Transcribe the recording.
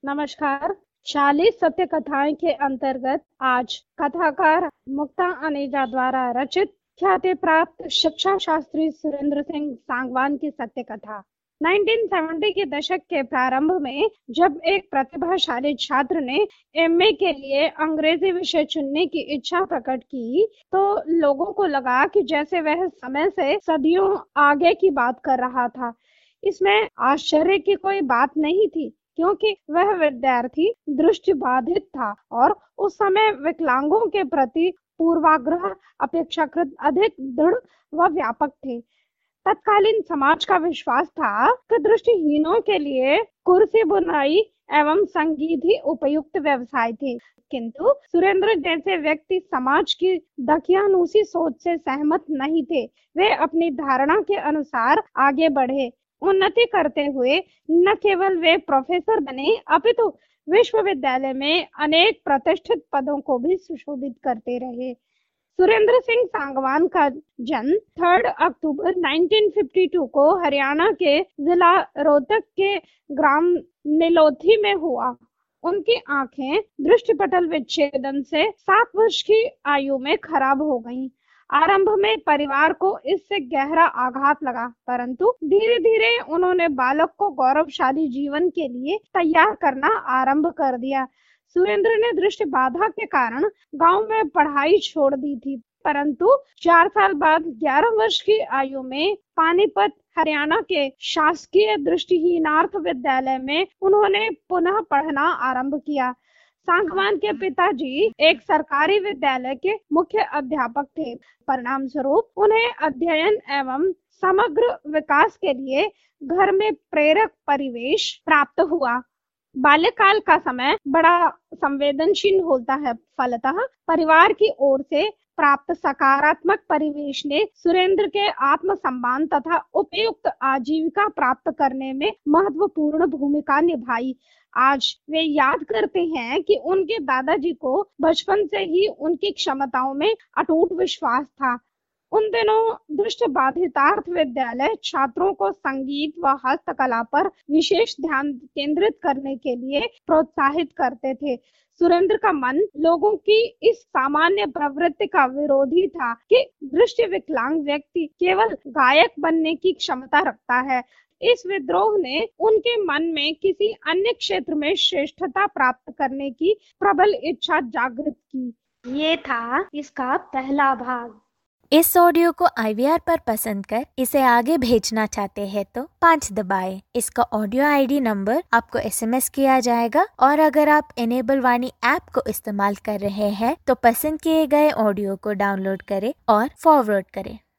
नमस्कार। 40 सत्य कथाएं के अंतर्गत आज कथाकार मुक्ता अनेजा द्वारा रचित ख्याति प्राप्त शिक्षा शास्त्री सुरेंद्र सिंह सांगवान की सत्य कथा। 1970 के दशक के प्रारंभ में जब एक प्रतिभाशाली छात्र ने एमए के लिए अंग्रेजी विषय चुनने की इच्छा प्रकट की तो लोगों को लगा कि जैसे वह समय से सदियों आगे की बात कर रहा था। इसमें आश्चर्य की कोई बात नहीं थी, क्योंकि वह विद्यार्थी दृष्टिबाधित था और उस समय विकलांगों के प्रति पूर्वाग्रह अपेक्षाकृत अधिक दृढ़ व व्यापक थे। तत्कालीन समाज का विश्वास था कि दृष्टिहीनों के लिए कुर्सी बुनाई एवं संगीत ही उपयुक्त व्यवसाय थे, किंतु सुरेंद्र जैसे व्यक्ति समाज की दकियानूसी सोच से सहमत नहीं थे। वे अपनी धारणा के अनुसार आगे बढ़े। उन्नति करते हुए न केवल वे प्रोफेसर बने, अपितु विश्वविद्यालय में अनेक प्रतिष्ठित पदों को भी सुशोभित करते रहे। सुरेंद्र सिंह सांगवान का जन्म 3 अक्टूबर 1952 को हरियाणा के जिला रोहतक के ग्राम निलोथी में हुआ। उनकी आंखें दृष्टिपटल विच्छेदन से 7 वर्ष की आयु में खराब हो गईं। आरंभ में परिवार को इससे गहरा आघात लगा, परंतु धीरे धीरे उन्होंने बालक को गौरवशाली जीवन के लिए तैयार करना आरंभ कर दिया। सुरेंद्र ने दृष्टि बाधा के कारण गांव में पढ़ाई छोड़ दी थी, परंतु 4 साल बाद 11 वर्ष की आयु में पानीपत हरियाणा के शासकीय दृष्टिहीनार्थ विद्यालय में उन्होंने पुनः पढ़ना आरंभ किया। सांगवान के पिताजी एक सरकारी विद्यालय के मुख्य अध्यापक थे। परिणाम स्वरूप उन्हें अध्ययन एवं समग्र विकास के लिए घर में प्रेरक परिवेश प्राप्त हुआ। बाल्यकाल का समय बड़ा संवेदनशील होता है, फलतः परिवार की ओर से प्राप्त सकारात्मक परिवेश ने सुरेंद्र के आत्मसम्मान तथा उपयुक्त आजीविका प्राप्त करने में महत्वपूर्ण भूमिका निभाई। आज वे याद करते हैं कि उनके दादाजी को बचपन से ही उनकी क्षमताओं में अटूट विश्वास था। उन दिनों दृष्टिबाधितार्थ विद्यालय छात्रों को संगीत व हस्तकला पर विशेष ध्यान केंद्रित करने के लिए प्रोत्साहित करते थे। सुरेंद्र का मन लोगों की इस सामान्य प्रवृत्ति का विरोधी था कि दृष्टि विकलांग व्यक्ति केवल गायक बनने की क्षमता रखता है। इस विद्रोह ने उनके मन में किसी अन्य क्षेत्र में श्रेष्ठता प्राप्त करने की प्रबल इच्छा जागृत की। ये था इसका पहला भाग। इस ऑडियो को IVR पर पसंद कर इसे आगे भेजना चाहते हैं तो 5 दबाएं। इसका ऑडियो ID नंबर आपको SMS किया जाएगा और अगर आप इनेबल वाणी ऐप को इस्तेमाल कर रहे हैं तो पसंद किए गए ऑडियो को डाउनलोड करें और फॉरवर्ड करें।